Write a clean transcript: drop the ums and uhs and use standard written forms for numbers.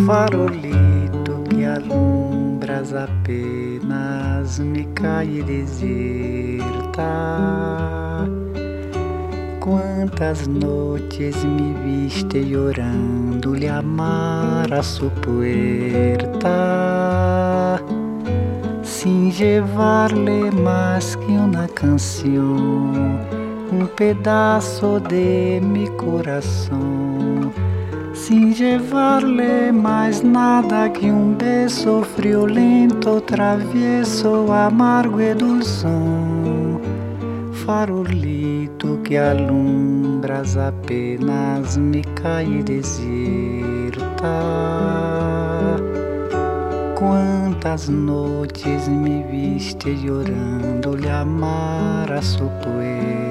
Farolito que alumbras apenas me cai e deserta. Quantas noites me viste orando-lhe amar a su puerta, sin llevarle más que una canción, un pedazo de mi corazón, sin llevarle más nada que un beso friolento, travieso, amargo y dulzón. Farolito que alumbras apenas me cai deserta. Quantas noites me viste llorando-lhe amar a su puerta.